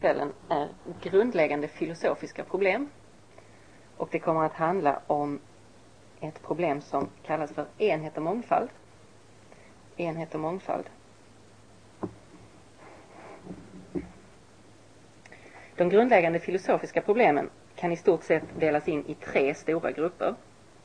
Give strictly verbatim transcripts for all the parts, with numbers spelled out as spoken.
kvällen är grundläggande filosofiska problem. Och det kommer att handla om ett problem som kallas för enhet och mångfald. Enhet och mångfald. De grundläggande filosofiska problemen kan i stort sett delas in i tre stora grupper.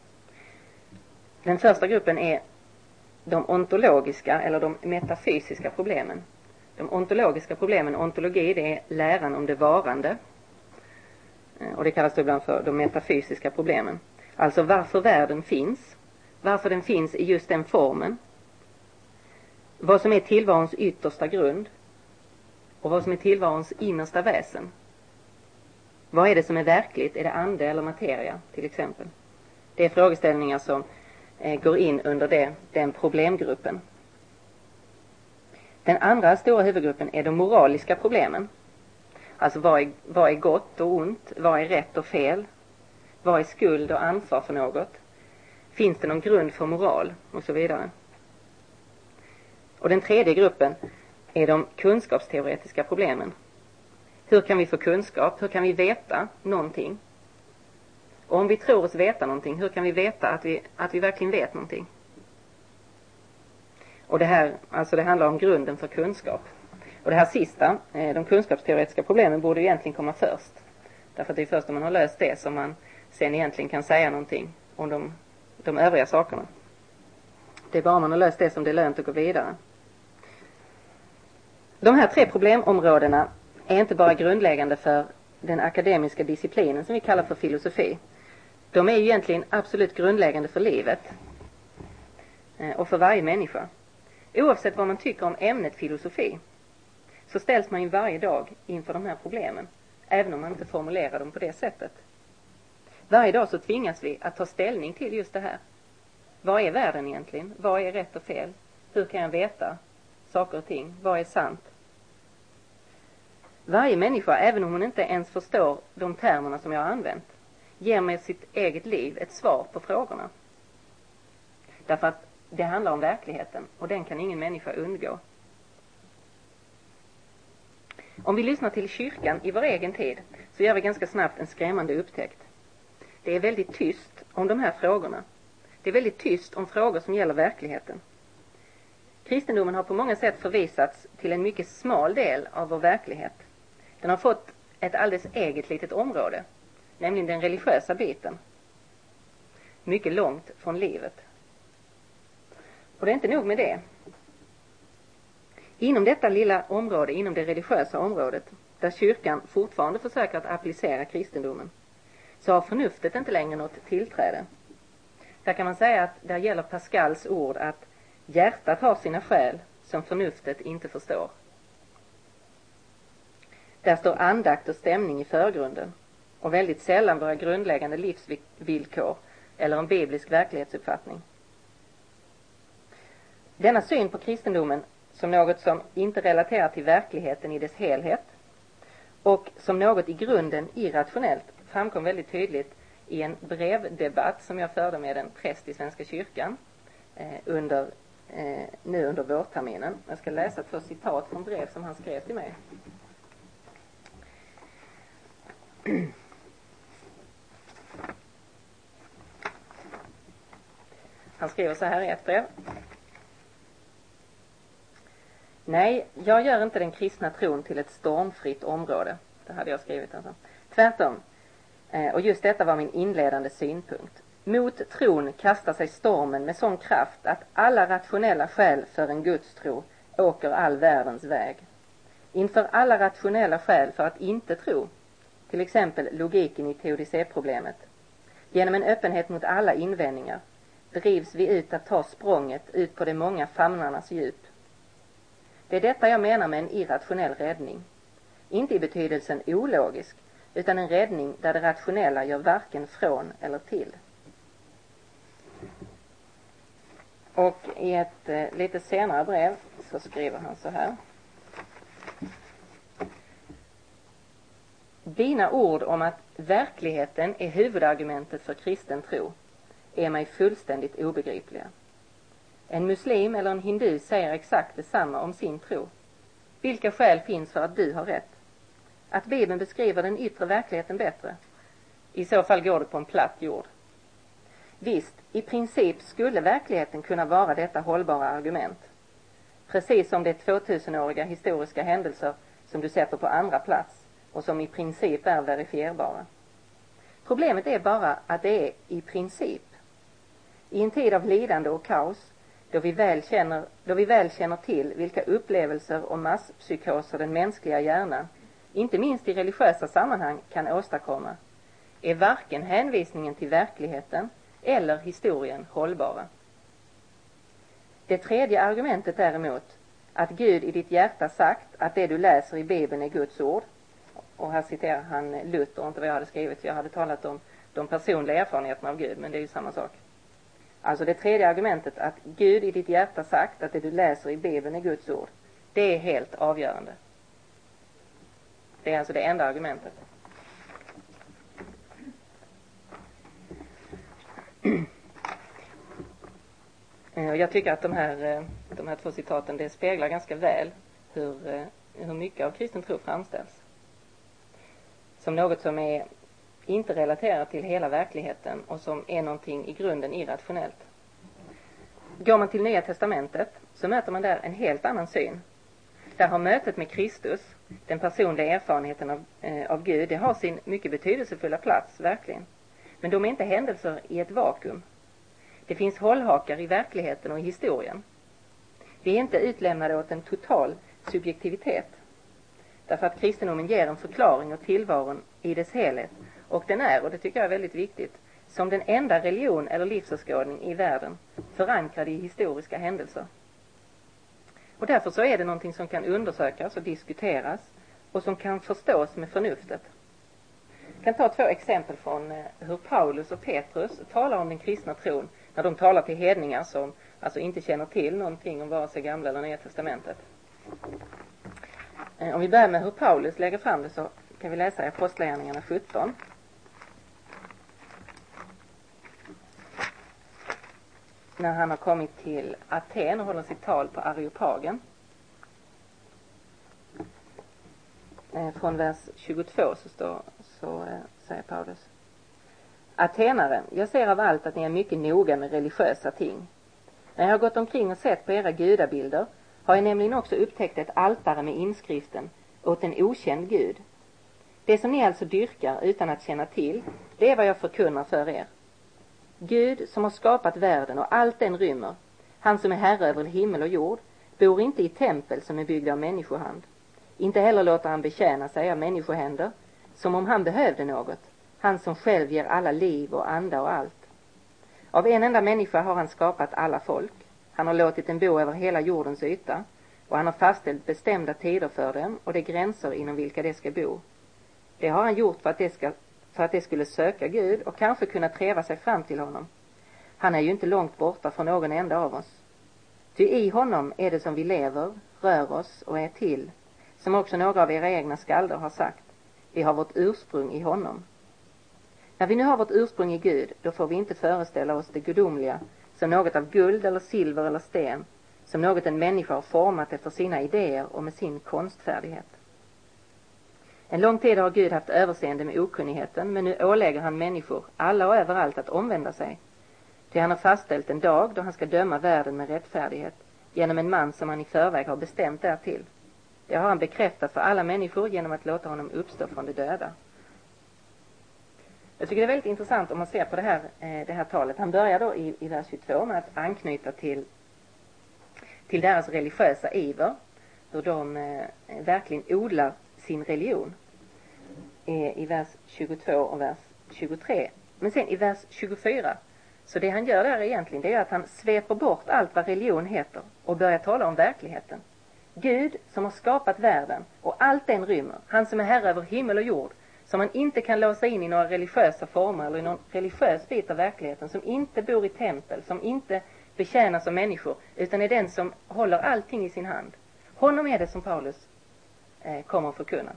Den första gruppen är de ontologiska eller de metafysiska problemen. De ontologiska problemen, ontologi, det är läran om det varande. Och det kallas då ibland för de metafysiska problemen. Alltså varför världen finns, varför den finns i just den formen, vad som är tillvarons yttersta grund och vad som är tillvarons innersta väsen. Vad är det som är verkligt? Är det ande eller materia till exempel? Det är frågeställningar som eh, går in under det, den problemgruppen. Den andra stora huvudgruppen är de moraliska problemen. Alltså vad är, vad är gott och ont? Vad är rätt och fel? Vad är skuld och ansvar för något? Finns det någon grund för moral? Och så vidare. Och den tredje gruppen är de kunskapsteoretiska problemen. Hur kan vi få kunskap? Hur kan vi veta någonting? Och om vi tror oss veta någonting, hur kan vi veta att vi, att vi verkligen vet någonting? Och det här, alltså det handlar om grunden för kunskap. Och det här sista, de kunskapsteoretiska problemen, borde egentligen komma först. Därför att det är först om man har löst det som man sen egentligen kan säga någonting om de, de övriga sakerna. Det är bara om man har löst det som det är lönt att gå vidare. De här tre problemområdena är inte bara grundläggande för den akademiska disciplinen som vi kallar för filosofi. De är ju egentligen absolut grundläggande för livet och för varje människa. Oavsett vad man tycker om ämnet filosofi så ställs man ju varje dag inför de här problemen, även om man inte formulerar dem på det sättet. Varje dag så tvingas vi att ta ställning till just det här. Vad är världen egentligen? Vad är rätt och fel? Hur kan jag veta saker och ting? Vad är sant? Varje människa, även om hon inte ens förstår de termerna som jag har använt, ger med sitt eget liv ett svar på frågorna. Därför att det handlar om verkligheten och den kan ingen människa undgå. Om vi lyssnar till kyrkan i vår egen tid så gör vi ganska snabbt en skrämmande upptäckt. Det är väldigt tyst om de här frågorna. Det är väldigt tyst om frågor som gäller verkligheten. Kristendomen har på många sätt förvisats till en mycket smal del av vår verklighet. Den har fått ett alldeles eget litet område, nämligen den religiösa biten. Mycket långt från livet. Och det är inte nog med det. Inom detta lilla område, inom det religiösa området, där kyrkan fortfarande försöker att applicera kristendomen, så har förnuftet inte längre något tillträde. Där kan man säga att där gäller Pascals ord att hjärtat har sina skäl som förnuftet inte förstår. Där står andakt och stämning i förgrunden och väldigt sällan våra grundläggande livsvillkor eller en biblisk verklighetsuppfattning. Denna syn på kristendomen som något som inte relaterar till verkligheten i dess helhet och som något i grunden irrationellt framkom väldigt tydligt i en brevdebatt som jag förde med en präst i Svenska kyrkan eh, under, eh, nu under vårterminen. Jag ska läsa två citat från brev som han skrev till mig. Han skriver så här i ett brev. Nej, jag gör inte den kristna tron till ett stormfritt område. Det hade jag skrivit alltså. Tvärtom. Och just detta var min inledande synpunkt. Mot tron kastar sig stormen med sån kraft att alla rationella skäl för en gudstro åker all världens väg. Inför alla rationella skäl för att inte tro, till exempel logiken i teodicéproblemet, genom en öppenhet mot alla invändningar, drivs vi ut att ta språnget ut på de många famnarnas djup. Det är detta jag menar med en irrationell räddning. Inte i betydelsen ologisk, utan en räddning där det rationella gör varken från eller till. Och i ett eh, lite senare brev så skriver han så här. Dina ord om att verkligheten är huvudargumentet för kristen tro är mig fullständigt obegripliga. En muslim eller en hindu säger exakt detsamma om sin tro. Vilka skäl finns för att du har rätt? att Bibeln beskriver den yttre verkligheten bättre? I så fall går det på en platt jord. Visst, i princip skulle verkligheten kunna vara detta hållbara argument. Precis som det tvåtusenåriga historiska händelser som du sätter på andra plats och som i princip är verifierbara. Problemet är bara att det är i princip. I en tid av lidande och kaos, då vi väl känner, då vi väl känner till vilka upplevelser och masspsykoser den mänskliga hjärnan, inte minst i religiösa sammanhang, kan åstadkomma, är varken hänvisningen till verkligheten eller historien hållbara. Det tredje argumentet däremot, att Gud i ditt hjärta sagt att det du läser i Bibeln är Guds ord, och här citerar han Luther, inte vad jag hade skrivit, för jag hade talat om de personliga erfarenheterna av Gud, men det är ju samma sak. Alltså det tredje argumentet, att Gud i ditt hjärta sagt att det du läser i Bibeln är Guds ord, det är helt avgörande. Det är alltså det enda argumentet. Jag tycker att de här, de här två citaten, det speglar ganska väl hur, hur mycket av kristen tro framställs. Som något som är inte relaterat till hela verkligheten och som är någonting i grunden irrationellt. Går man till Nya testamentet så möter man där en helt annan syn. Där har mötet med Kristus, den personliga erfarenheten av, eh, av Gud, det har sin mycket betydelsefulla plats, verkligen. Men de är inte händelser i ett vakuum. Det finns hållhakar i verkligheten och i historien. Vi är inte utlämnade åt en total subjektivitet. Därför att kristendomen ger en förklaring och tillvaron i dess helhet. Och den är, och det tycker jag är väldigt viktigt, som den enda religion eller livsåskådning i världen förankrad i historiska händelser. Och därför så är det någonting som kan undersökas och diskuteras och som kan förstås med förnuftet. Jag kan ta två exempel från hur Paulus och Petrus talar om den kristna tron när de talar till hedningar som alltså inte känner till någonting om vare sig gamla eller nya testamentet. Om vi börjar med hur Paulus lägger fram det så kan vi läsa i Apostlagärningarna sjutton. När han har kommit till Aten och håller sitt tal på Areopagen. Från vers tjugotvå så, står, så säger Paulus: Atenare, jag ser av allt att ni är mycket noga med religiösa ting. När jag har gått omkring och sett på era gudabilder har jag nämligen också upptäckt ett altare med inskriften åt en okänd gud. Det som ni alltså dyrkar utan att känna till, det är vad jag förkunnar för er. Gud som har skapat världen och allt den rymmer, han som är herre över himmel och jord, bor inte i tempel som är byggda av människohand. Inte heller låter han betjäna sig av människohänder, som om han behövde något, han som själv ger alla liv och anda och allt. Av en enda människa har han skapat alla folk. Han har låtit dem bo över hela jordens yta, och han har fastställt bestämda tider för dem och de gränser inom vilka de ska bo. Det har han gjort för att de, ska, för att de skulle söka Gud och kanske kunna träva sig fram till honom. Han är ju inte långt borta från någon enda av oss. Ty i honom är det som vi lever, rör oss och är till, som också några av era egna skalder har sagt. Vi har vårt ursprung i honom. När vi nu har vårt ursprung i Gud, då får vi inte föreställa oss det gudomliga som något av guld eller silver eller sten, som något en människa har format efter sina idéer och med sin konstfärdighet. En lång tid har Gud haft överseende med okunnigheten, men nu ålägger han människor, alla och överallt, att omvända sig. Ty han har fastställt en dag då han ska döma världen med rättfärdighet genom en man som han i förväg har bestämt därtill. Det har han bekräftat för alla människor genom att låta honom uppstå från de döda. Jag tycker det är väldigt intressant om man ser på det här, det här talet. Han börjar då i, i vers tjugotvå med att anknyta till, till deras religiösa iver. Hur de eh, verkligen odlar sin religion. I, i vers tjugotvå och vers tjugotre. Men sen i vers tjugofyra. Så det han gör där egentligen, det är att han sveper bort allt vad religion heter och börjar tala om verkligheten. Gud som har skapat världen och allt den rymmer. Han som är herre över himmel och jord. Som man inte kan låsa in i några religiösa former eller i någon religiös bit av verkligheten. Som inte bor i tempel, som inte betjänas av människor, utan är den som håller allting i sin hand. Honom är det som Paulus eh, kommer att förkunna.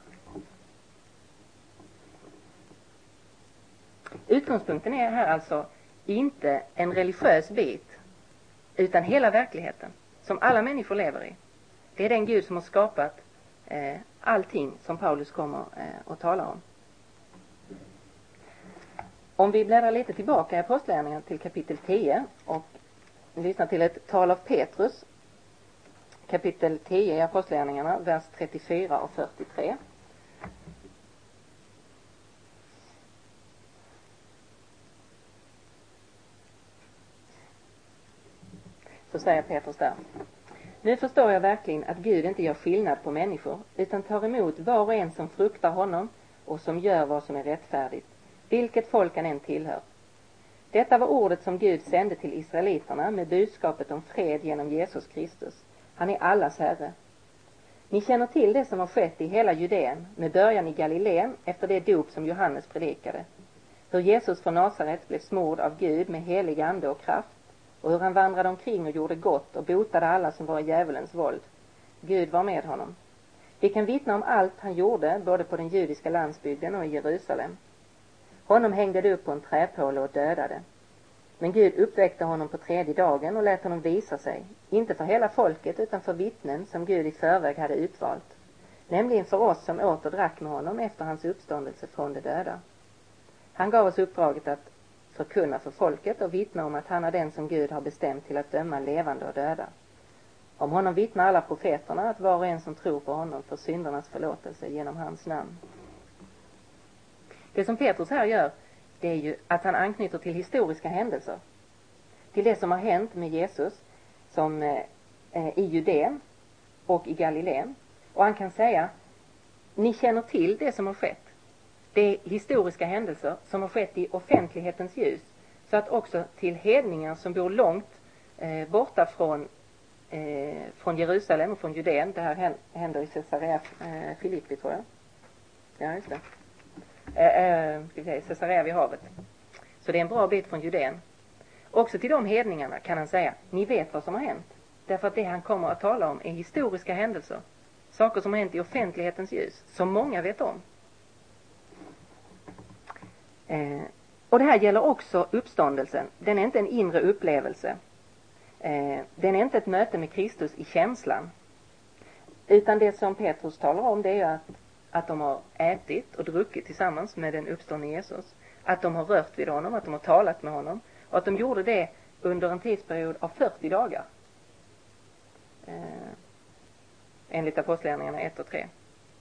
Utgångspunkten är här alltså inte en religiös bit, utan hela verkligheten som alla människor lever i. Det är den Gud som har skapat eh, allting som Paulus kommer eh, att tala om. Om vi bläddrar lite tillbaka i Apostlagärningarna till kapitel tio och lyssnar till ett tal av Petrus, kapitel tio i Apostlagärningarna, vers trettiofyra och fyrtiotre. Så säger Petrus där: nu förstår jag verkligen att Gud inte gör skillnad på människor, utan tar emot var och en som fruktar honom och som gör vad som är rättfärdigt, vilket folk han än tillhör. Detta var ordet som Gud sände till israeliterna med budskapet om fred genom Jesus Kristus. Han är allas Herre. Ni känner till det som har skett i hela Judeen, med början i Galileen efter det dop som Johannes predikade. Hur Jesus från Nasaret blev smord av Gud med helig ande och kraft, och hur han vandrade omkring och gjorde gott och botade alla som var i djävulens våld. Gud var med honom. Vi kan vittna om allt han gjorde, både på den judiska landsbygden och i Jerusalem. Honom hängde det upp på en träpåle och dödade. Men Gud uppväckte honom på tredje dagen och lät honom visa sig, inte för hela folket utan för vittnen som Gud i förväg hade utvalt, nämligen för oss som åt och drack med honom efter hans uppståndelse från de döda. Han gav oss uppdraget att förkunna för folket och vittna om att han är den som Gud har bestämt till att döma levande och döda. Om honom vittnar alla profeterna att var och en som tror på honom får syndernas förlåtelse genom hans namn. Det som Petrus här gör, det är ju att han anknyter till historiska händelser. Till det som har hänt med Jesus som eh, i Judeen och i Galileen. Och han kan säga, ni känner till det som har skett. Det är historiska händelser som har skett i offentlighetens ljus. Så att också till hedningar som bor långt eh, borta från, eh, från Jerusalem och från Judeen. Det här händer i Caesarea eh, Filippi, tror jag. Ja, just det. Eh, ska vi säga, Caesarea vid havet. Så det är en bra bit från Judeen. Också till de hedningarna kan han säga, ni vet vad som har hänt. Därför att det han kommer att tala om är historiska händelser. Saker som har hänt i offentlighetens ljus, som många vet om. Eh, och det här gäller också uppståndelsen. Den är inte en inre upplevelse. Eh, den är inte ett möte med Kristus i känslan. Utan det som Petrus talar om, det är ju att, att de har ätit och druckit tillsammans med den uppståndne Jesus. Att de har rört vid honom, att de har talat med honom. Och att de gjorde det under en tidsperiod av fyrtio dagar. Eh, enligt Apostlagärningarna ett och tre.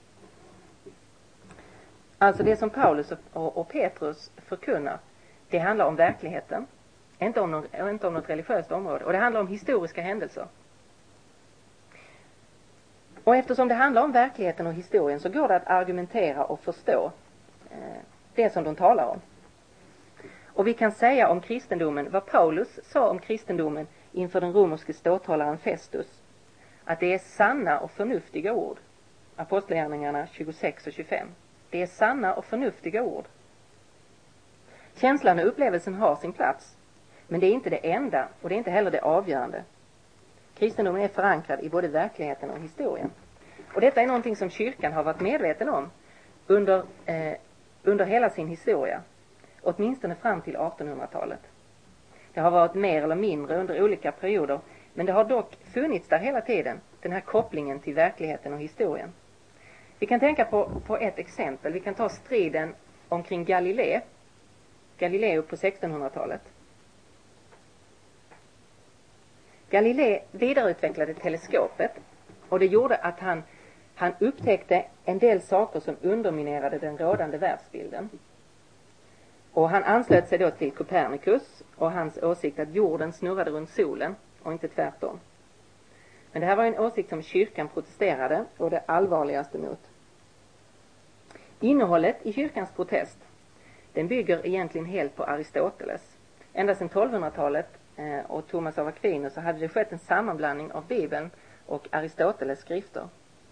Alltså det som Paulus och, och Petrus förkunnar, det handlar om verkligheten. Inte om, någon, inte om något religiöst område. Och det handlar om historiska händelser. Och eftersom det handlar om verkligheten och historien så går det att argumentera och förstå eh, det som de talar om. Och vi kan säga om kristendomen vad Paulus sa om kristendomen inför den romerske ståthållaren Festus. Att det är sanna och förnuftiga ord. Apostlagärningarna tjugosex och tjugofem. Det är sanna och förnuftiga ord. Känslan och upplevelsen har sin plats. Men det är inte det enda och det är inte heller det avgörande. Kristendomen är förankrad i både verkligheten och historien. Och detta är någonting som kyrkan har varit medveten om under, eh, under hela sin historia. Åtminstone fram till artonhundratalet. Det har varit mer eller mindre under olika perioder. Men det har dock funnits där hela tiden. Den här kopplingen till verkligheten och historien. Vi kan tänka på, på ett exempel. Vi kan ta striden omkring Galilei. Galileo på sextonhundratalet. Galilei vidareutvecklade teleskopet. Och det gjorde att han, han upptäckte en del saker som underminerade den rådande världsbilden. Och han anslöt sig då till Copernicus och hans åsikt att jorden snurrade runt solen och inte tvärtom. Men det här var en åsikt som kyrkan protesterade och det allvarligaste mot. Innehållet i kyrkans protest, den bygger egentligen helt på Aristoteles. Ända sedan tolvhundratalet eh, och Thomas av Aquino så hade det skett en sammanblandning av Bibeln och Aristoteles skrifter.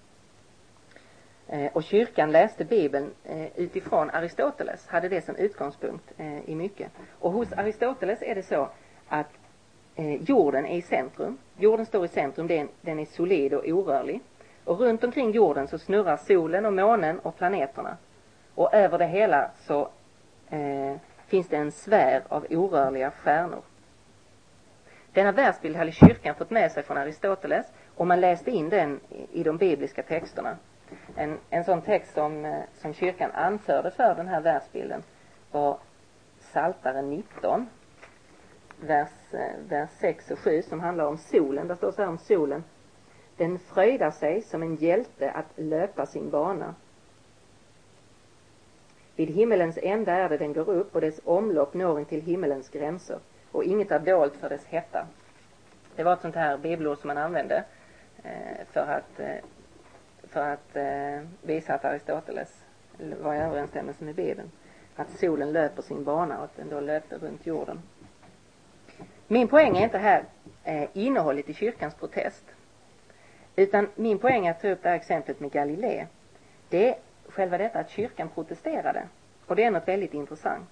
Eh, och kyrkan läste Bibeln eh, utifrån Aristoteles, hade det som utgångspunkt eh, i mycket. Och hos Aristoteles är det så att eh, jorden är i centrum. Jorden står i centrum, den, den är solid och orörlig. Och runt omkring jorden så snurrar solen och månen och planeterna. Och över det hela så eh, finns det en sfär av orörliga stjärnor. Denna världsbild hade kyrkan fått med sig från Aristoteles och man läste in den i de bibliska texterna. En, en sån text som, som kyrkan anförde för den här världsbilden var Psaltaren nitton, vers, vers sex och sju, som handlar om solen. Där står så här om solen: den fröjdar sig som en hjälte att löpa sin bana. Vid himmelens ända är det den går upp, och dess omlopp når in till himmelens gränser, och inget är dolt för dess hetta. Det var ett sånt här bibelord som man använde eh, för att, eh, för att eh, visa att Aristoteles var i överensstämmelse med Bibeln. Att solen löper sin bana och att den då löpte runt jorden. Min poäng är inte här eh, innehållet i kyrkans protest. Utan min poäng är att ta upp det här exemplet med Galilei. Det är själva detta att kyrkan protesterade. Och det är något väldigt intressant.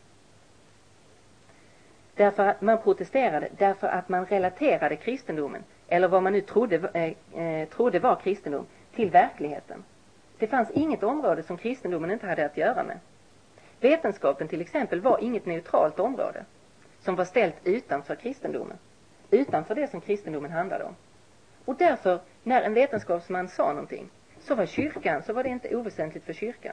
Därför att man protesterade därför att man relaterade kristendomen, eller vad man nu trodde, eh, eh, trodde var kristendom, till verkligheten. Det fanns inget område som kristendomen inte hade att göra med. Vetenskapen till exempel var inget neutralt område som var ställt utanför kristendomen. Utanför det som kristendomen handlade om. Och därför, när en vetenskapsman sa någonting, så var kyrkan, så var det inte oväsentligt för kyrkan.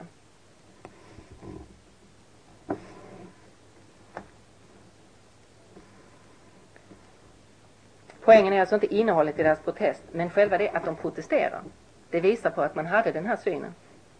Poängen är alltså inte innehållet i deras protest, men själva det att de protesterar. Det visar på att man hade den här synen.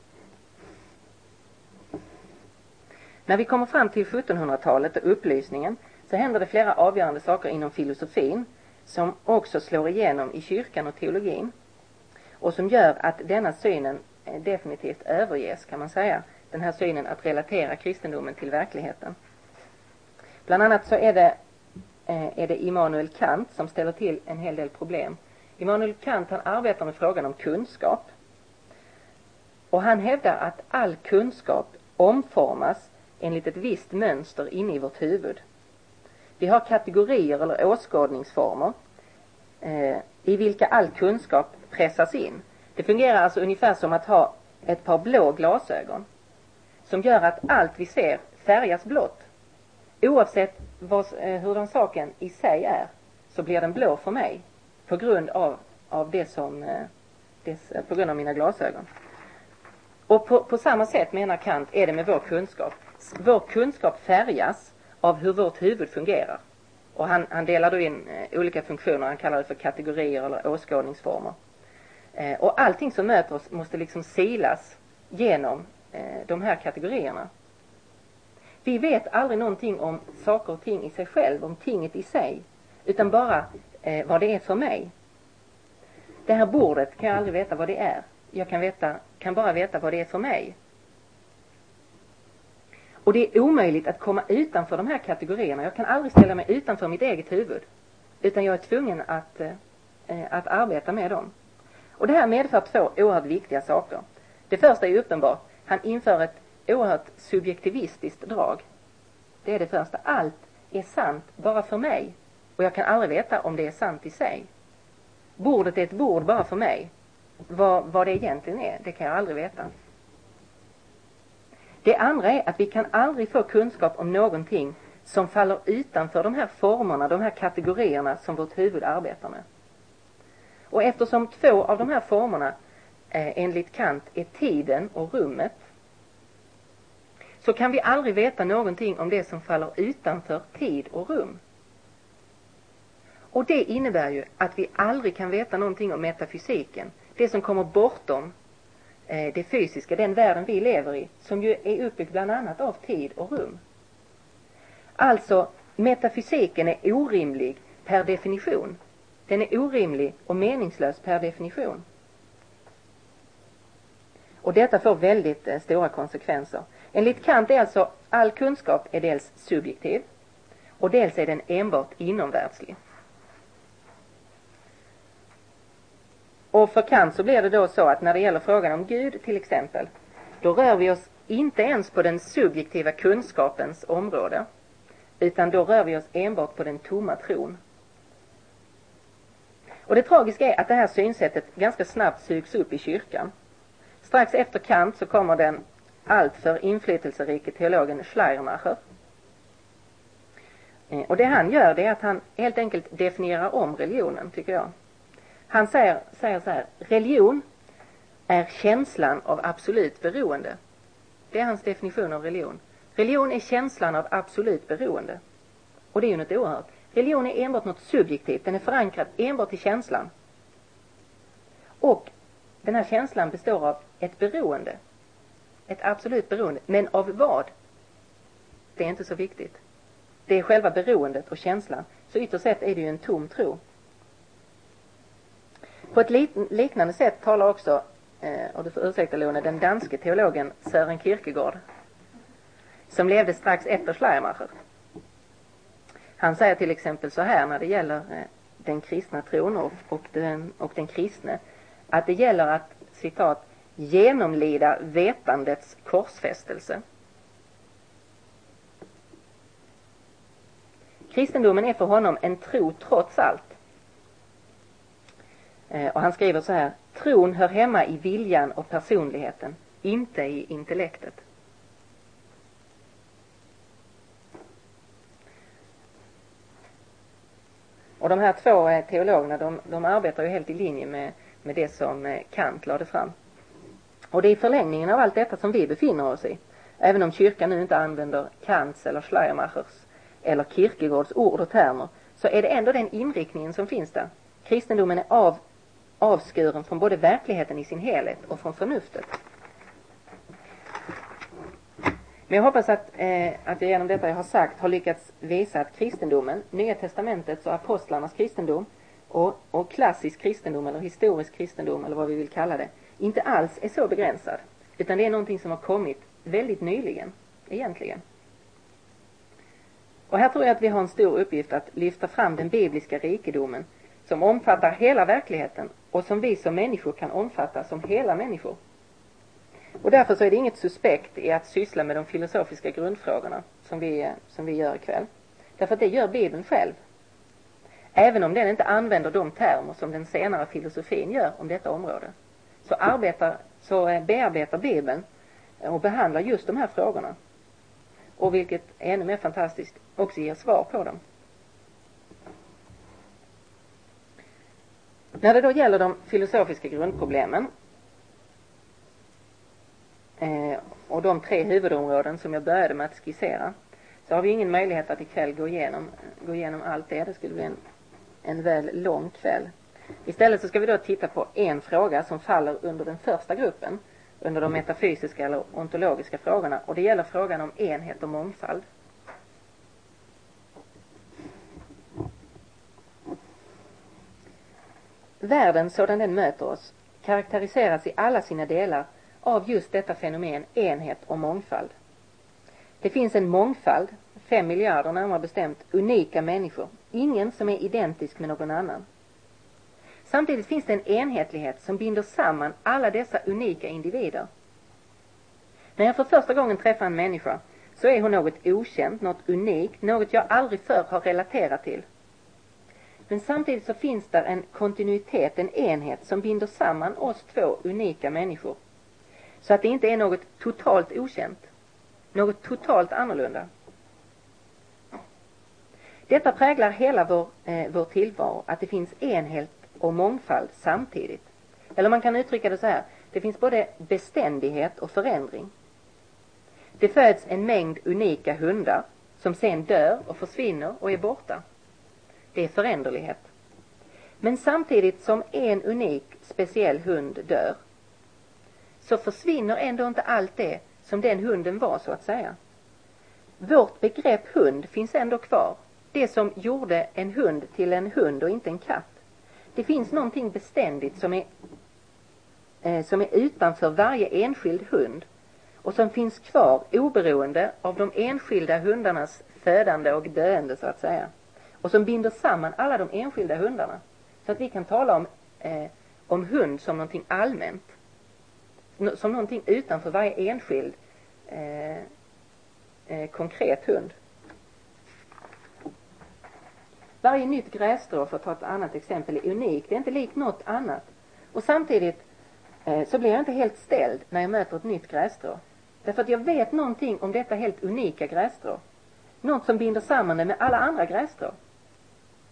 När vi kommer fram till sjuttonhundratalet och upplysningen, så händer det flera avgörande saker inom filosofin som också slår igenom i kyrkan och teologin, och som gör att denna synen definitivt överges, kan man säga. Den här synen att relatera kristendomen till verkligheten. Bland annat så är det, är det Immanuel Kant som ställer till en hel del problem. Immanuel Kant, han arbetar med frågan om kunskap. Och han hävdar att all kunskap omformas enligt ett visst mönster inne i vårt huvud. Vi har kategorier eller åskådningsformer eh, i vilka all kunskap pressas in. Det fungerar alltså ungefär som att ha ett par blå glasögon som gör att allt vi ser färgas blått. Oavsett vad, eh, hur den saken i sig är, så blir den blå för mig på grund av, av det som eh, des, på grund av mina glasögon. Och på, på samma sätt, menar Kant, är det med vår kunskap. Vår kunskap färgas av hur vårt huvud fungerar. Och han, han delar då in eh, olika funktioner. Han kallar det för kategorier eller åskådningsformer. Eh, och allting som möter oss måste liksom silas genom eh, de här kategorierna. Vi vet aldrig någonting om saker och ting i sig själv, om tinget i sig. Utan bara eh, vad det är för mig. Det här bordet kan jag aldrig veta vad det är. Jag kan, veta, kan bara veta vad det är för mig. Och det är omöjligt att komma utanför de här kategorierna. Jag kan aldrig ställa mig utanför mitt eget huvud. Utan jag är tvungen att, eh, att arbeta med dem. Och det här medför två oerhört viktiga saker. Det första är uppenbart. Han inför ett oerhört subjektivistiskt drag. Det är det första. Allt är sant bara för mig. Och jag kan aldrig veta om det är sant i sig. Bordet är ett bord bara för mig. Vad, vad det egentligen är, det kan jag aldrig veta. Det andra är att vi kan aldrig få kunskap om någonting som faller utanför de här formerna, de här kategorierna som vårt huvud arbetar med. Och eftersom två av de här formerna eh, enligt Kant är tiden och rummet, så kan vi aldrig veta någonting om det som faller utanför tid och rum. Och det innebär ju att vi aldrig kan veta någonting om metafysiken. Det som kommer bortom eh, det fysiska, den världen vi lever i, som ju är uppbyggd bland annat av tid och rum. Alltså, metafysiken är orimlig per definition. Den är orimlig och meningslös per definition. Och detta får väldigt eh, stora konsekvenser. Enligt Kant är alltså all kunskap är dels subjektiv och dels är den enbart inomvärldslig. Och för Kant så blir det då så att när det gäller frågan om Gud till exempel, då rör vi oss inte ens på den subjektiva kunskapens område, utan då rör vi oss enbart på den tomma tron. Och det tragiska är att det här synsättet ganska snabbt sugs upp i kyrkan. Strax efter Kant så kommer den alltför inflytelserike teologen Schleiermacher. Och det han gör, det är att han helt enkelt definierar om religionen, tycker jag. Han säger, säger så här: religion, är känslan av absolut beroende. Det är hans definition av religion. Religion är känslan av absolut beroende. Och det är ju något oerhört. Religion är enbart något subjektivt. Den är förankrad enbart i känslan. Och den här känslan består av ett beroende. Ett absolut beroende. Men av vad? Det är inte så viktigt. Det är själva beroendet och känslan. Så ytterst sett är det ju en tom tro. På ett liknande sätt talar också, eh, och du får ursäkta Lone, den danske teologen Søren Kierkegaard, som levde strax efter Schleiermacher. Han säger till exempel så här när det gäller eh, den kristna tron och, och, den, och den kristne, att det gäller att, citat, genomlida vetandets korsfästelse. Kristendomen är för honom en tro trots allt. Eh, och han skriver så här: tron hör hemma i viljan och personligheten, inte i intellektet. Och de här två eh, teologerna, de, de arbetar ju helt i linje med, med det som eh, Kant lade fram. Och det är i förlängningen av allt detta som vi befinner oss i. Även om kyrkan nu inte använder Kants eller Schleiermachers eller Kierkegaards ord och termer, så är det ändå den inriktningen som finns där. Kristendomen är av, avskuren från både verkligheten i sin helhet och från förnuftet. Men jag hoppas att, eh, att jag genom detta jag har sagt har lyckats visa att kristendomen, Nya testamentets och apostlarnas kristendom och, och klassisk kristendom eller historisk kristendom eller vad vi vill kalla det, inte alls är så begränsad. Utan det är någonting som har kommit väldigt nyligen egentligen. Och här tror jag att vi har en stor uppgift att lyfta fram den bibliska rikedomen som omfattar hela verkligheten och som vi som människor kan omfatta som hela människor. Och därför så är det inget suspekt i att syssla med de filosofiska grundfrågorna som vi, som vi gör ikväll. Därför att det gör Bibeln själv. Även om den inte använder de termer som den senare filosofin gör om detta område. Så, arbetar, så bearbetar Bibeln och behandlar just de här frågorna. Och vilket är ännu mer fantastiskt också ger svar på dem. När det då gäller de filosofiska grundproblemen eh, och de tre huvudområden som jag började med att skissera, så har vi ingen möjlighet att ikväll gå igenom, gå igenom allt det. Det skulle bli en, en väl lång kväll. Istället så ska vi då titta på en fråga som faller under den första gruppen, under de metafysiska eller ontologiska frågorna, och det gäller frågan om enhet och mångfald. Världen sådan den möter oss karaktäriseras i alla sina delar av just detta fenomen enhet och mångfald. Det finns en mångfald, fem miljarder närmare bestämt, unika människor, ingen som är identisk med någon annan. Samtidigt finns det en enhetlighet som binder samman alla dessa unika individer. När jag för första gången träffar en människa så är hon något okänt, något unikt, något jag aldrig förr har relaterat till. Men samtidigt så finns där en kontinuitet, en enhet som binder samman oss två unika människor. Så att det inte är något totalt okänt, något totalt annorlunda. Detta präglar hela vår, eh, vår tillvaro, att det finns enhet och mångfald samtidigt. Eller man kan uttrycka det så här: det finns både beständighet och förändring. Det föds en mängd unika hundar som sen dör och försvinner och är borta. Det är föränderlighet. Men samtidigt som en unik speciell hund dör, så försvinner ändå inte allt det som den hunden var, så att säga. Vårt begrepp hund finns ändå kvar. Det som gjorde en hund till en hund och inte en katt. Det finns någonting beständigt som är, eh, som är utanför varje enskild hund och som finns kvar oberoende av de enskilda hundarnas födande och döende, så att säga. Och som binder samman alla de enskilda hundarna. Så att vi kan tala om, eh, om hund som någonting allmänt. Som någonting utanför varje enskild eh, eh, konkret hund. Varje nytt grässtrå, för att ta ett annat exempel, är unikt. Det är inte likt något annat. Och samtidigt eh, så blir jag inte helt ställd när jag möter ett nytt grässtrå. Därför att jag vet någonting om detta helt unika grässtrå. Något som binder samman det med alla andra grässtrå.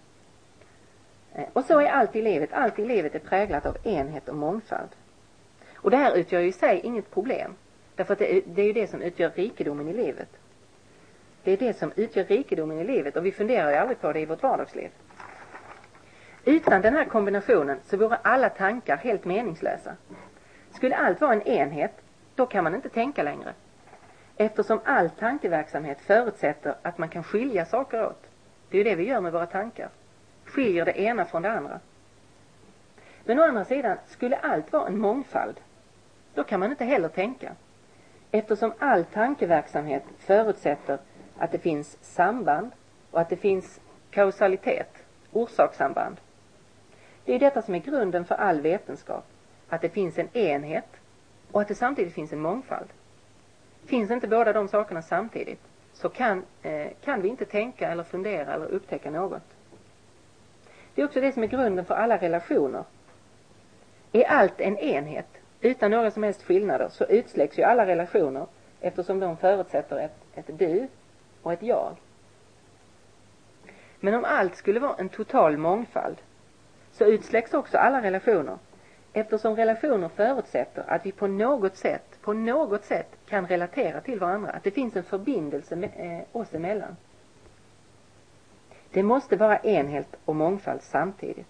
Eh, och så är allt i livet. Allt i livet är präglat av enhet och mångfald. Och det här utgör ju i sig inget problem. Därför att det, det är ju det som utgör rikedomen i livet. Det är det som utgör rikedomen i livet, och vi funderar ju aldrig på det i vårt vardagsliv. Utan den här kombinationen så vore alla tankar helt meningslösa. Skulle allt vara en enhet, då kan man inte tänka längre. Eftersom all tankeverksamhet förutsätter att man kan skilja saker åt. Det är ju det vi gör med våra tankar. Skiljer det ena från det andra. Men å andra sidan, skulle allt vara en mångfald, då kan man inte heller tänka. Eftersom all tankeverksamhet förutsätter att det finns samband och att det finns kausalitet, orsakssamband. Det är detta som är grunden för all vetenskap. Att det finns en enhet och att det samtidigt finns en mångfald. Finns inte båda de sakerna samtidigt, så kan, eh, kan vi inte tänka eller fundera eller upptäcka något. Det är också det som är grunden för alla relationer. Är allt en enhet utan några som helst skillnader, så utsläcks ju alla relationer, eftersom de förutsätter ett, ett du och ett jag. Men om allt skulle vara en total mångfald, så utsläcks också alla relationer, eftersom relationer förutsätter att vi på något sätt, på något sätt kan relatera till varandra, att det finns en förbindelse med, eh, oss emellan. Det måste vara enhet och mångfald samtidigt.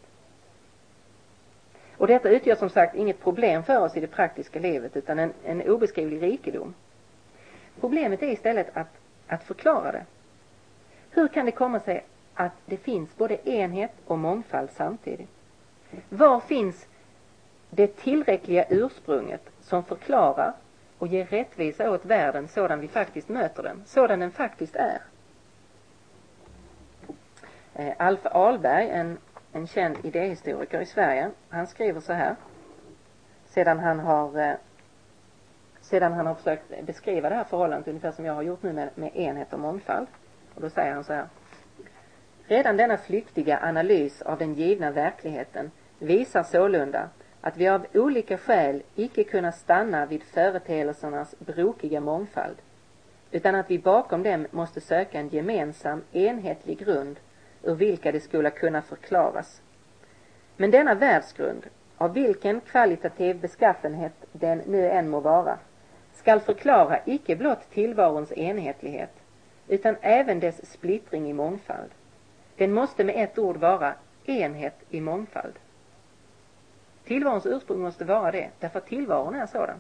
Och detta utgör som sagt inget problem för oss i det praktiska livet, utan en, en obeskrivlig rikedom. Problemet är istället att, att förklara det. Hur kan det komma sig att det finns både enhet och mångfald samtidigt? Var finns det tillräckliga ursprunget som förklarar och ger rättvisa åt världen sådan vi faktiskt möter den, sådan den faktiskt är? Eh, Alf Ahlberg, en, en känd idéhistoriker i Sverige, han skriver så här. Sedan han har, eh, sedan han har försökt beskriva det här förhållandet ungefär som jag har gjort nu med, med enhet och mångfald. Och då säger han så här. Redan denna flyktiga analys av den givna verkligheten visar sålunda att vi av olika skäl icke kunna stanna vid företeelsernas brokiga mångfald, utan att vi bakom dem måste söka en gemensam, enhetlig grund ur vilka det skulle kunna förklaras. Men denna världsgrund, av vilken kvalitativ beskaffenhet den nu än må vara, skall förklara icke blott tillvarons enhetlighet, utan även dess splittring i mångfald. Den måste med ett ord vara enhet i mångfald. Tillvarons ursprung måste vara det, därför att tillvaron är sådan.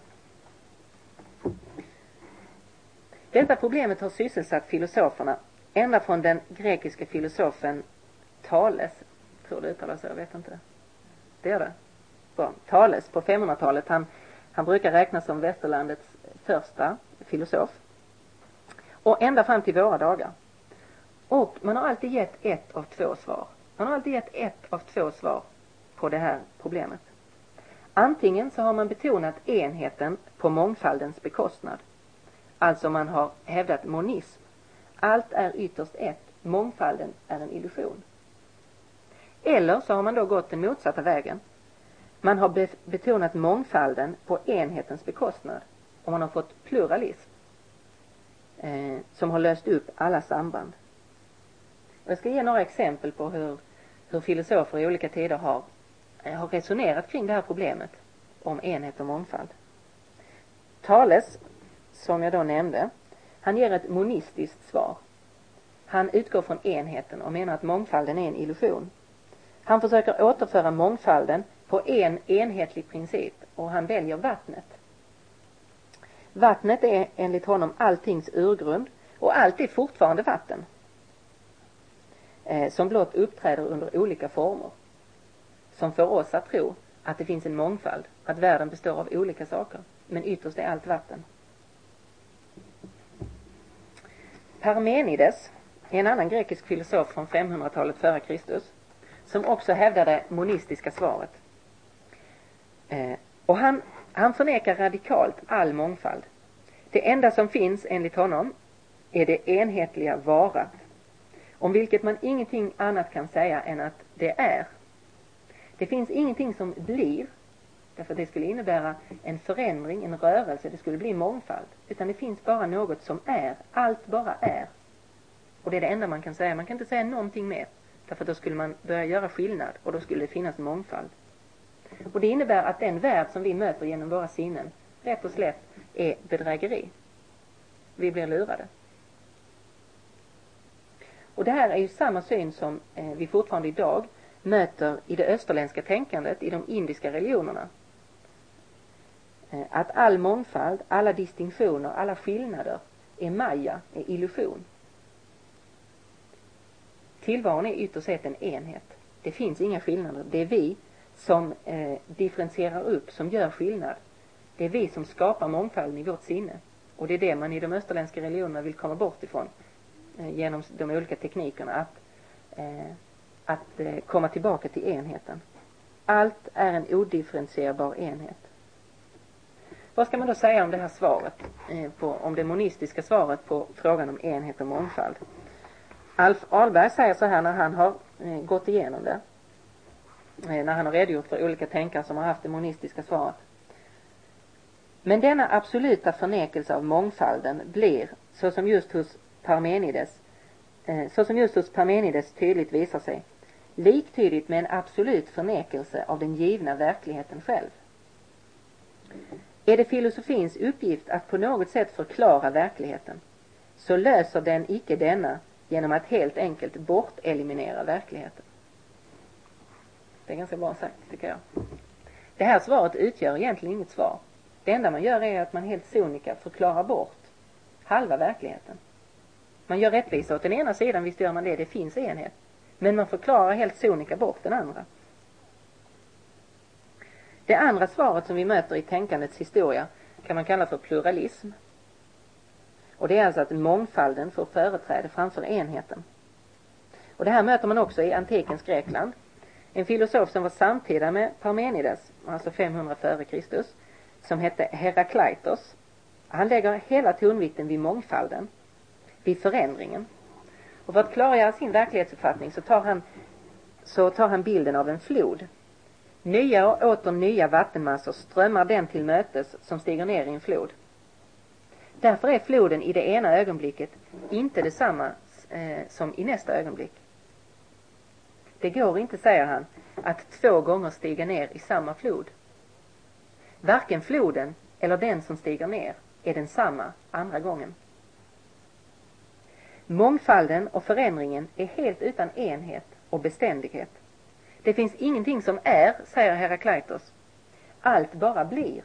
Detta problemet har sysselsatt filosoferna ända från den grekiska filosofen Thales, tror det uttalas så, jag vet inte. Det är det. Bra. Thales på femhundratalet, han, han brukar räknas som västerlandets första filosof. Och ända fram till våra dagar. Och man har alltid gett ett av två svar. Man har alltid gett ett av två svar på det här problemet. Antingen så har man betonat enheten på mångfaldens bekostnad. Alltså man har hävdat monism. Allt är ytterst ett. Mångfalden är en illusion. Eller så har man då gått den motsatta vägen. Man har be- betonat mångfalden på enhetens bekostnad. Och man har fått pluralism. Eh, som har löst upp alla samband. Och jag ska ge några exempel på hur, hur filosofer i olika tider har, eh, har resonerat kring det här problemet om enhet och mångfald. Thales, som jag då nämnde, han ger ett monistiskt svar. Han utgår från enheten och menar att mångfalden är en illusion. Han försöker återföra mångfalden på en enhetlig princip och han väljer vattnet. Vattnet är enligt honom alltings urgrund och allt är fortfarande vatten. Eh, som blott uppträder under olika former. Som får oss att tro att det finns en mångfald, att världen består av olika saker. Men ytterst är allt vatten. Parmenides är en annan grekisk filosof från femhundratalet före Kristus som också hävdade monistiska svaret. Eh, och han, han förnekar radikalt all mångfald. Det enda som finns enligt honom är det enhetliga varat, om vilket man ingenting annat kan säga än att det är. Det finns ingenting som blir, därför det skulle innebära en förändring, en rörelse, det skulle bli mångfald. Utan det finns bara något som är, allt bara är. Och det är det enda man kan säga, man kan inte säga någonting mer. Därför då skulle man börja göra skillnad och då skulle det finnas mångfald. Och det innebär att den värld som vi möter genom våra sinnen rätt och slätt är bedrägeri. Vi blir lurade. Och det här är ju samma syn som eh, vi fortfarande idag möter i det österländska tänkandet, i de indiska religionerna. Eh, att all mångfald, alla distinktioner, alla skillnader är maya, är illusion. Tillvaron är ytterst sett en enhet. Det finns inga skillnader. Det är vi som eh, differentierar upp, som gör skillnad. Det är vi som skapar mångfalden i vårt sinne. Och det är det man i de österländska religionerna vill komma bort ifrån eh, genom de olika teknikerna. Att, eh, att eh, komma tillbaka till enheten. Allt är en odifferentierbar enhet. Vad ska man då säga om det här svaret? Eh, på, om det monistiska svaret på frågan om enhet och mångfald? Alf Ahlberg säger så här när han har eh, gått igenom det. Eh, när han har redogjort för olika tänkare som har haft det monistiska svaret. Men denna absoluta förnekelse av mångfalden blir, så som just hos Parmenides, eh, så som just hos Parmenides tydligt visar sig, liktydigt med en absolut förnekelse av den givna verkligheten själv. Är det filosofins uppgift att på något sätt förklara verkligheten, så löser den icke denna genom att helt enkelt borteliminera verkligheten. Det är ganska bra sagt, tycker jag. Det här svaret utgör egentligen inget svar. Det enda man gör är att man helt sonika förklarar bort halva verkligheten. Man gör rättvisa åt den ena sidan, visst gör man det, det finns enhet. Men man förklarar helt sonika bort den andra. Det andra svaret som vi möter i tänkandets historia kan man kalla för pluralism. Och det är alltså att mångfalden får företräde framför enheten. Och det här möter man också i antikens Grekland. En filosof som var samtida med Parmenides, alltså femhundra före Kristus, som hette Herakleitos. Han lägger hela tonvikten vid mångfalden, vid förändringen. Och för att klargöra sin verklighetsuppfattning så tar han, så tar han bilden av en flod. Nya och åter nya vattenmassor strömmar den till mötes som stiger ner i en flod. Därför är floden i det ena ögonblicket inte detsamma eh, som i nästa ögonblick. Det går inte, säger han, att två gånger stiga ner i samma flod. Varken floden eller den som stiger ner är densamma andra gången. Mångfalden och förändringen är helt utan enhet och beständighet. Det finns ingenting som är, säger Herakleitos. Allt bara blir.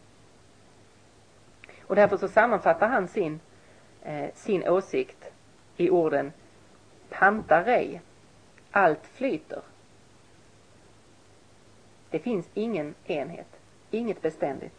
Och därför så sammanfattar han sin, eh, sin åsikt i orden panta rei. Allt flyter. Det finns ingen enhet. Inget beständigt.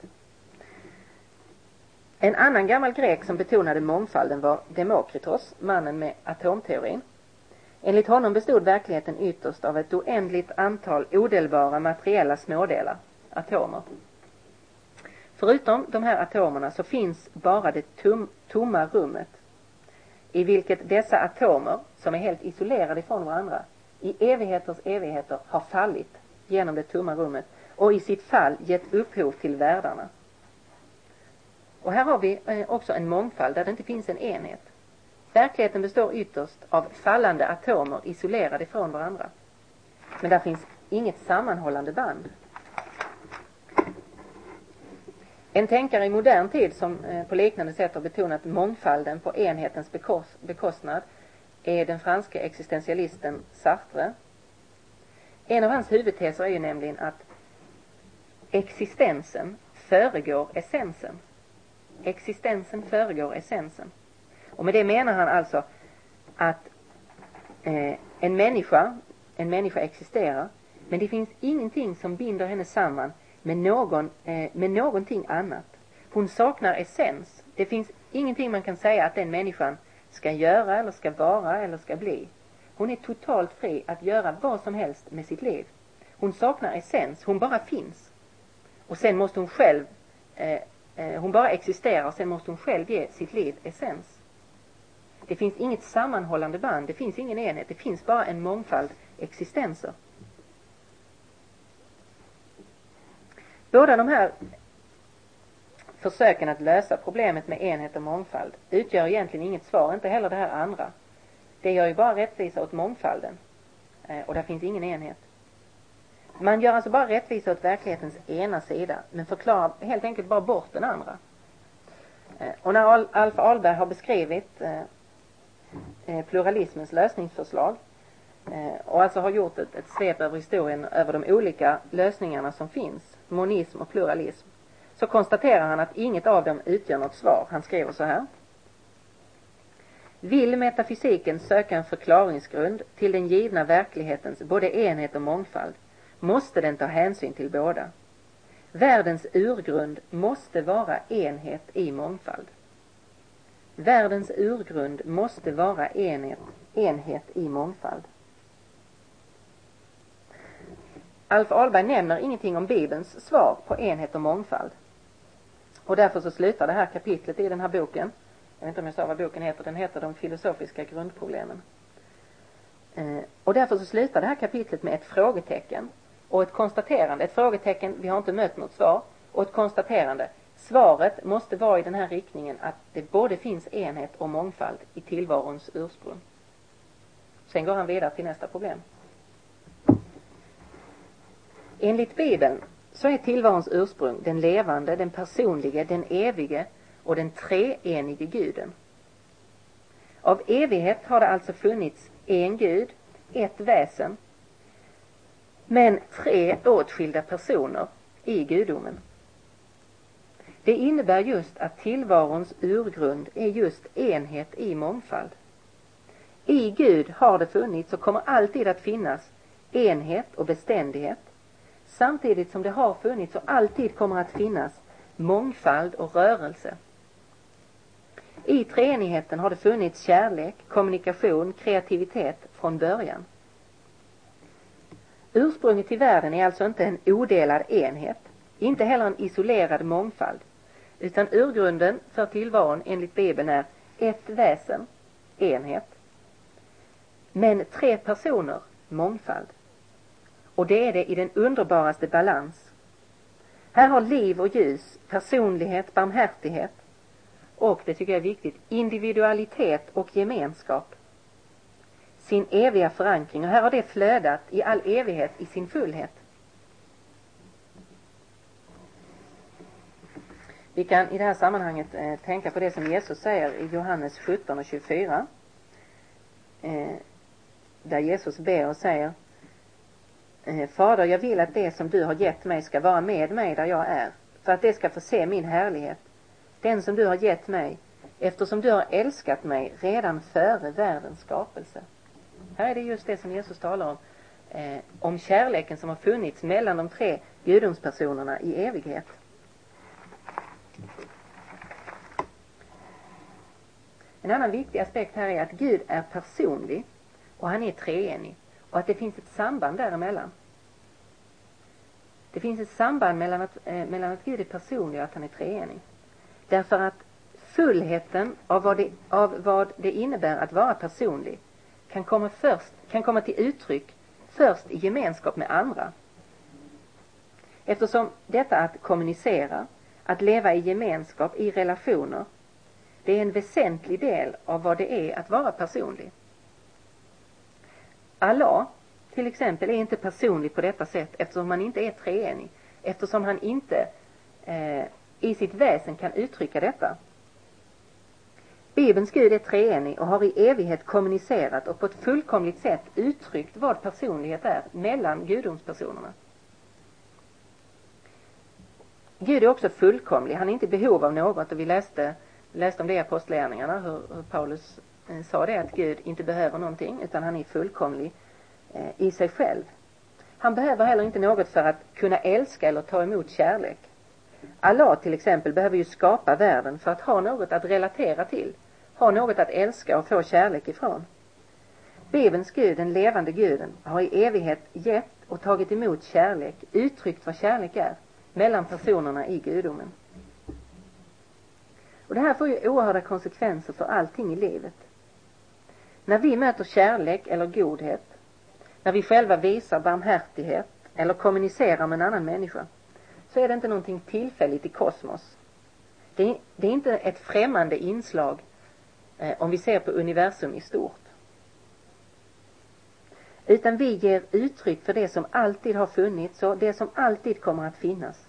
En annan gammal grek som betonade mångfalden var Demokritos, mannen med atomteorin. Enligt honom bestod verkligheten ytterst av ett oändligt antal odelbara materiella smådelar, atomer. Förutom de här atomerna så finns bara det tom, tomma rummet, i vilket dessa atomer, som är helt isolerade från varandra, i evigheters evigheter har fallit genom det tomma rummet och i sitt fall gett upphov till världarna. Och här har vi också en mångfald där det inte finns en enhet. Verkligheten består ytterst av fallande atomer isolerade från varandra. Men där finns inget sammanhållande band. En tänkare i modern tid som på liknande sätt har betonat mångfalden på enhetens bekostnad är den franske existentialisten Sartre. En av hans huvudteser är ju nämligen att existensen föregår essensen. Existensen föregår essensen. Och med det menar han alltså att eh, en människa, en människa existerar, men det finns ingenting som binder henne samman med, någon, eh, med någonting annat. Hon saknar essens. Det finns ingenting man kan säga att den människan ska göra eller ska vara eller ska bli. Hon är totalt fri att göra vad som helst med sitt liv. Hon saknar essens. Hon bara finns. Och sen måste hon själv, eh, eh, hon bara existerar och sen måste hon själv ge sitt liv essens. Det finns inget sammanhållande band. Det finns ingen enhet. Det finns bara en mångfald existenser. Båda de här försöken att lösa problemet med enhet och mångfald utgör egentligen inget svar. Inte heller det här andra. Det gör ju bara rättvisa åt mångfalden. Och där finns ingen enhet. Man gör alltså bara rättvisa åt verklighetens ena sida, men förklarar helt enkelt bara bort den andra. Och när Al- Alf Ahlberg har beskrivit eh, pluralismens lösningsförslag eh, och alltså har gjort ett, ett svep över historien över de olika lösningarna som finns, monism och pluralism, så konstaterar han att inget av dem utgör något svar. Han skriver så här: vill metafysiken söka en förklaringsgrund till den givna verklighetens både enhet och mångfald, måste den ta hänsyn till båda. Världens urgrund måste vara enhet i mångfald. Världens urgrund måste vara enhet, enhet i mångfald. Alf Ahlberg nämner ingenting om Bibelns svar på enhet och mångfald. Och därför så slutar det här kapitlet i den här boken. Jag vet inte om jag sa vad boken heter. Den heter De filosofiska grundproblemen. Eh, och därför så slutar det här kapitlet med ett frågetecken och ett konstaterande. Ett frågetecken, vi har inte mött något svar. Och ett konstaterande. Svaret måste vara i den här riktningen att det både finns enhet och mångfald i tillvarons ursprung. Sen går han vidare till nästa problem. Enligt Bibeln så är tillvarons ursprung den levande, den personliga, den evige och den treenige guden. Av evighet har det alltså funnits en gud, ett väsen, men tre åtskilda personer i gudomen. Det innebär just att tillvarons urgrund är just enhet i mångfald. I Gud har det funnits och kommer alltid att finnas enhet och beständighet, samtidigt som det har funnits och alltid kommer att finnas mångfald och rörelse. I treenigheten har det funnits kärlek, kommunikation, kreativitet från början. Ursprunget till världen är alltså inte en odelad enhet, inte heller en isolerad mångfald, utan urgrunden för tillvaron enligt Bibeln är ett väsen, enhet, men tre personer, mångfald. Och det är det i den underbaraste balans. Här har liv och ljus, personlighet, barmhärtighet och, det tycker jag är viktigt, individualitet och gemenskap sin eviga förankring. Och här har det flödat i all evighet i sin fullhet. Vi kan i det här sammanhanget eh, tänka på det som Jesus säger i Johannes sjutton och tjugofyra. Eh, där Jesus ber och säger: eh, Fader, jag vill att det som du har gett mig ska vara med mig där jag är, för att det ska få se min härlighet, den som du har gett mig, eftersom du har älskat mig redan före världens skapelse. Här är det just det som Jesus talar om, eh, om kärleken som har funnits mellan de tre gudomspersonerna i evighet. En annan viktig aspekt här är att Gud är personlig och han är treenig, och att det finns ett samband däremellan. Det finns ett samband mellan att, eh, mellan att Gud är personlig och att han är treenig. Därför att fullheten av vad det, av vad det innebär att vara personlig kan komma, först, kan komma till uttryck först i gemenskap med andra. Eftersom detta att kommunicera, att leva i gemenskap, i relationer, det är en väsentlig del av vad det är att vara personlig. Allah till exempel är inte personlig på detta sätt, eftersom han inte är treenig, eftersom han inte eh, i sitt väsen kan uttrycka detta. Bibelns Gud är treenig och har i evighet kommunicerat och på ett fullkomligt sätt uttryckt vad personlighet är mellan gudomspersonerna. Gud är också fullkomlig, han är inte i behov av något, och vi läste, läste om det i apostlagärningarna, hur, hur Paulus eh, sa det, att Gud inte behöver någonting utan han är fullkomlig eh, i sig själv. Han behöver heller inte något för att kunna älska eller ta emot kärlek. Allah till exempel behöver ju skapa världen för att ha något att relatera till, ha något att älska och få kärlek ifrån. Bibelns Gud, den levande guden, har i evighet gett och tagit emot kärlek, uttryckt vad kärlek är mellan personerna i gudomen. Och det här får ju oerhörda konsekvenser för allting i livet. När vi möter kärlek eller godhet, när vi själva visar barmhärtighet eller kommunicerar med en annan människa, så är det inte någonting tillfälligt i kosmos. Det är, det är inte ett främmande inslag eh, om vi ser på universum i stort. utan vi ger uttryck för det som alltid har funnits och det som alltid kommer att finnas.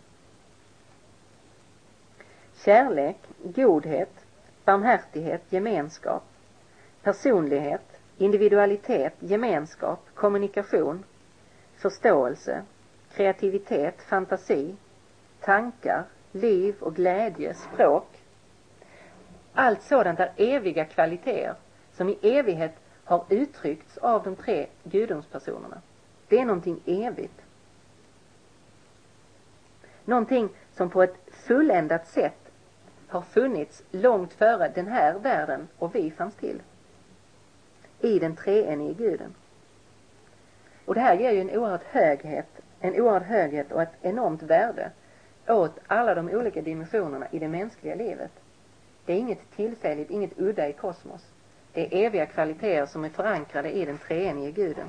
Kärlek, godhet, barmhärtighet, gemenskap, personlighet, individualitet, gemenskap, kommunikation, förståelse, kreativitet, fantasi, tankar, liv och glädje, språk. Allt sådant är eviga kvaliteter som i evighet har uttryckts av de tre gudomspersonerna. Det är någonting evigt. Någonting som på ett fulländat sätt har funnits långt före den här världen och vi fanns till. I den treenige guden. Och det här ger ju en oerhörd höghet, en oerhörd höghet och ett enormt värde åt alla de olika dimensionerna i det mänskliga livet. Det är inget tillfälligt, inget udda i kosmos. Det är eviga kvaliteter som är förankrade i den treenige guden.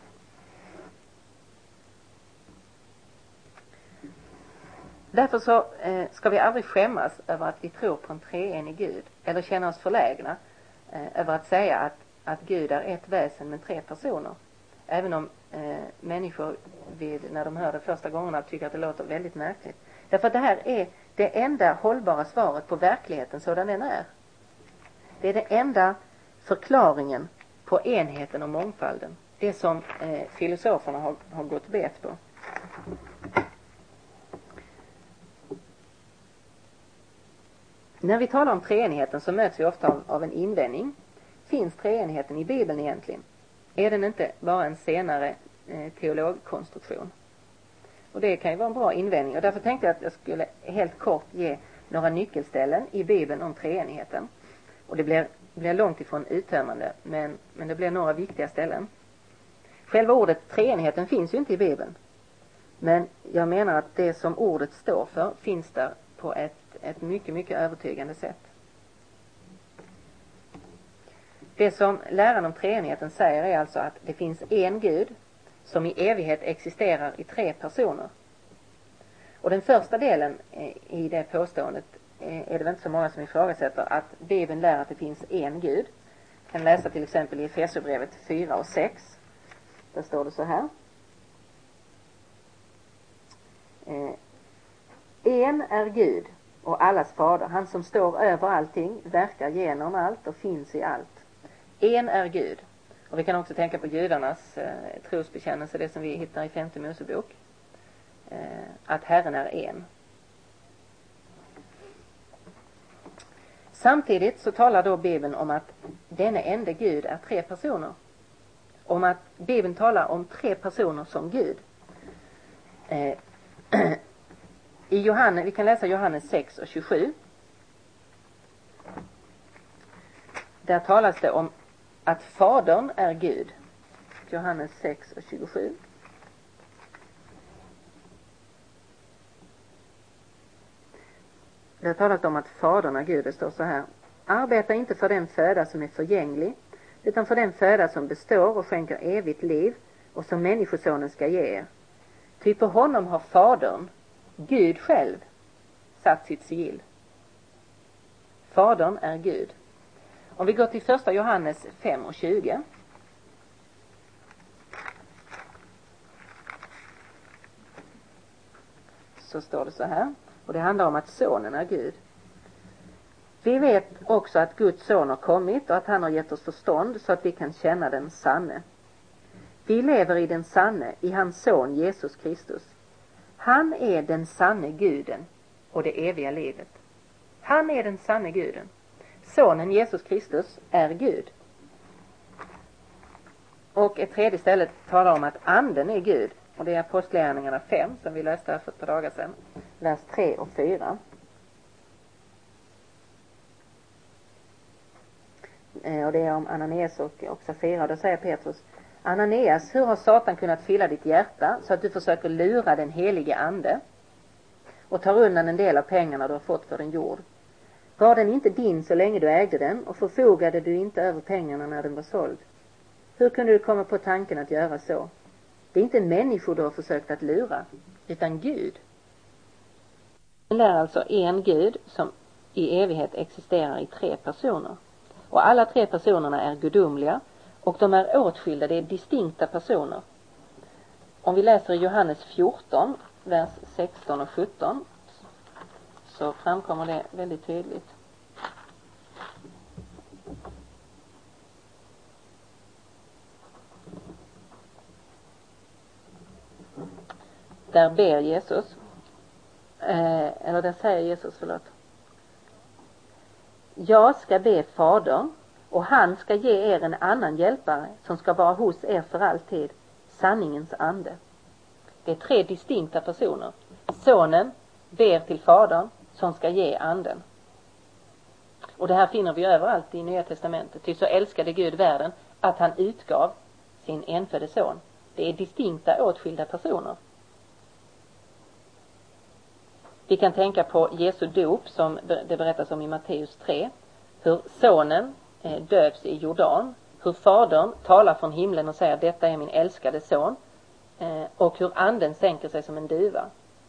Därför så eh, ska vi aldrig skämmas över att vi tror på en treenig Gud. Eller känna oss förlägna eh, över att säga att, att Gud är ett väsen med tre personer. Även om eh, människor vid, när de hör det första gångerna tycker att det låter väldigt märkligt. Därför att det här är det enda hållbara svaret på verkligheten sådan den är. Det är det enda förklaringen på enheten och mångfalden. Det som eh, filosoferna har, har gått bet på. När vi talar om treenigheten så möts vi ofta av, av en invändning. Finns treenigheten i Bibeln egentligen? Är den inte bara en senare eh, teologkonstruktion? Och det kan ju vara en bra invändning. Och därför tänkte jag att jag skulle helt kort ge några nyckelställen i Bibeln om treenigheten. Och det blir, blir långt ifrån uttömmande, men, men det blir några viktiga ställen. Själva ordet treenigheten finns ju inte i Bibeln. Men jag menar att det som ordet står för finns där på ett, ett mycket, mycket övertygande sätt. Det som läran om treenigheten säger är alltså att det finns en Gud som i evighet existerar i tre personer. Och den första delen i det påståendet är det väl inte så många som ifrågasätter, att Bibeln lär att det finns en Gud. Jag kan läsa till exempel i Efesierbrevet fyra och sex. Där står det så här. En är Gud och allas fader, han som står över allting, verkar genom allt och finns i allt. En är Gud. Och vi kan också tänka på judarnas eh, trosbekännelse, det som vi hittar i femte Mosebok. Eh, att Herren är en. Samtidigt så talar då Bibeln om att denna enda Gud är tre personer. Om att Bibeln talar om tre personer som Gud. Eh, I Johannes, vi kan läsa Johannes sex och tjugosju. Där talas det om att Fadern är Gud. Johannes sex och tjugosju. Det talas om att Fadern är Gud. Det står så här. Arbeta inte för den föda som är förgänglig, utan för den föda som består och skänker evigt liv och som människosonen ska ge er. Ty på honom har Fadern, Gud själv, satt sitt sigill. Fadern är Gud. Om vi går till första Johannes fem och tjugo. Så står det så här. Och det handlar om att sonen är Gud. Vi vet också att Guds son har kommit och att han har gett oss förstånd så att vi kan känna den sanne. Vi lever i den sanne, i hans son Jesus Kristus. Han är den sanne guden och det eviga livet. Han är den sanne guden. Sonen Jesus Kristus är Gud. Och ett tredje ställe talar om att anden är Gud. Och det är Apostlagärningarna fem som vi läste här för ett par dagar sedan. Vers tre och fyra. Och det är om Ananias och, och Safira. Då säger Petrus: Ananias, hur har Satan kunnat fylla ditt hjärta så att du försöker lura den helige ande och tar undan en del av pengarna du har fått för din jord? Var den inte din så länge du ägde den och förfogade du inte över pengarna när den var såld? Hur kunde du komma på tanken att göra så? Det är inte människor du har försökt att lura, utan Gud. Det är alltså en Gud som i evighet existerar i tre personer. Och alla tre personerna är gudomliga Och de är åtskilda, det är distinkta personer. Om vi läser Johannes fjorton, vers sexton och sjutton, så framkommer det väldigt tydligt. Där ber Jesus, eh, eller där säger Jesus, förlåt. Jag ska be Fadern, och han ska ge er en annan hjälpare som ska vara hos er för alltid, sanningens ande. Det är tre distinkta personer. Sonen ber till Fadern som ska ge anden. Och det här finner vi överallt i Nya testamentet. Ty så älskade Gud världen att han utgav sin enfödde son. Det är distinkta åtskilda personer. Vi kan tänka på Jesu dop som det berättas om i Matteus tre. Hur sonen döps i Jordan. Hur fadern talar från himlen och säger detta är min älskade son. Och hur anden sänker sig som en duva.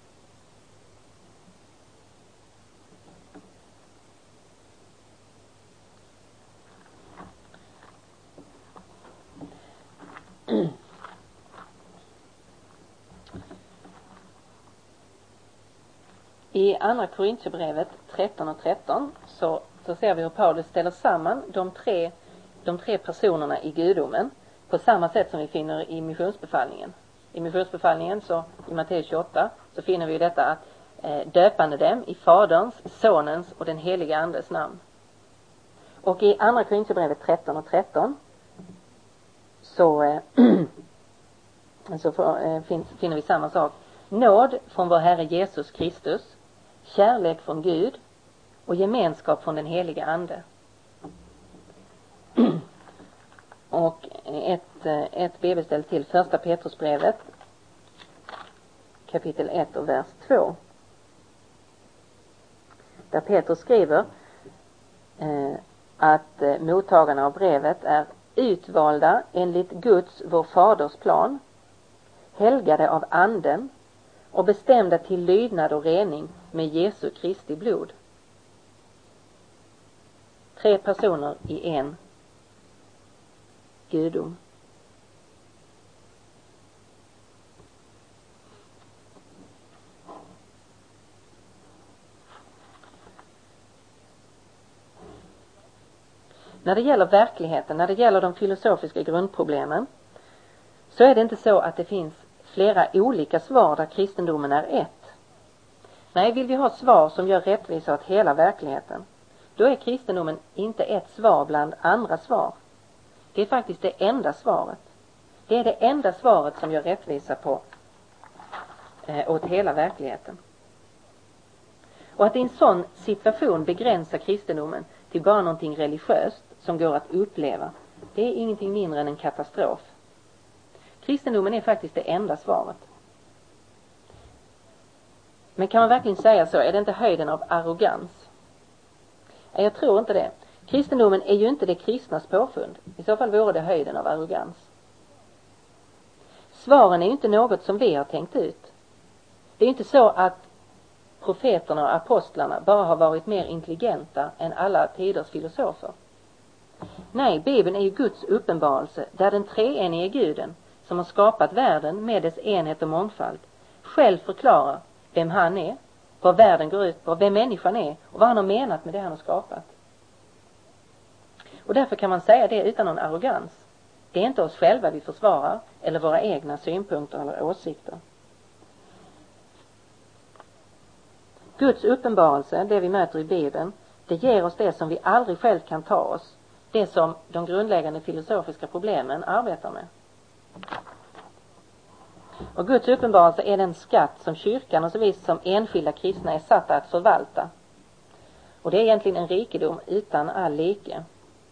I andra Korintierbrevet tretton och tretton så, så ser vi hur Paulus ställer samman de tre, de tre personerna i gudomen på samma sätt som vi finner i missionsbefallningen. I missionsbefallningen så i Matteus tjugoåtta så finner vi detta att eh, döpande dem i Faderns, Sonens och den heliga Andes namn. Och i andra Korintierbrevet tretton och tretton så, eh, så för, eh, finns, finner vi samma sak. Nåd från vår Herre Jesus Kristus, kärlek från Gud och gemenskap från den heliga Ande. Och ett, ett bibelställ till första Petrusbrevet kapitel ett och vers två. Där Petrus skriver eh, att eh, mottagarna av brevet är utvalda enligt Guds, vår faders plan, helgade av anden och bestämda till lydnad och rening med Jesu Kristi blod. Tre personer i en gudom. När det gäller verkligheten, när det gäller de filosofiska grundproblemen, så är det inte så att det finns flera olika svar där kristendomen är ett. Nej, vill vi ha svar som gör rättvisa åt hela verkligheten, då är kristendomen inte ett svar bland andra svar. Det är faktiskt det enda svaret. Det är det enda svaret som gör rättvisa på eh, åt hela verkligheten. Och att i en sån situation begränsa kristendomen till bara någonting religiöst som går att uppleva, det är ingenting mindre än en katastrof. Kristendomen är faktiskt det enda svaret. Men kan man verkligen säga så? Är det inte höjden av arrogans? Jag tror inte det. Kristendomen är ju inte det kristnas påfund. I så fall vore det höjden av arrogans. Svaren är ju inte något som vi har tänkt ut. Det är inte så att profeterna och apostlarna bara har varit mer intelligenta än alla tiders filosofer. Nej, Bibeln är ju Guds uppenbarelse där den treenige Guden som har skapat världen med dess enhet och mångfald själv förklarar vem han är, vad världen går ut på, vem människan är och vad han har menat med det han har skapat. Och därför kan man säga det utan någon arrogans. Det är inte oss själva vi försvarar eller våra egna synpunkter eller åsikter. Guds uppenbarelse, det vi möter i Bibeln, det ger oss det som vi aldrig själv kan ta oss. Det som de grundläggande filosofiska problemen arbetar med. Och Guds uppenbarelse är den skatt som kyrkan och så vis som enskilda kristna är satta att förvalta. Och det är egentligen en rikedom utan all like.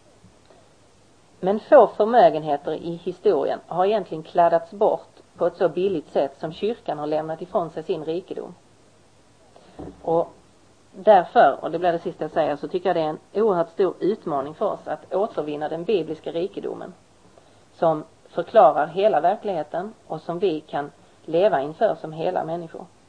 Men få förmögenheter i historien har egentligen kladdats bort på ett så billigt sätt som kyrkan har lämnat ifrån sig sin rikedom. Och därför, och det blir det sista jag säger, så tycker jag det är en oerhört stor utmaning för oss att återvinna den bibliska rikedomen som förklarar hela verkligheten och som vi kan leva inför som hela människor.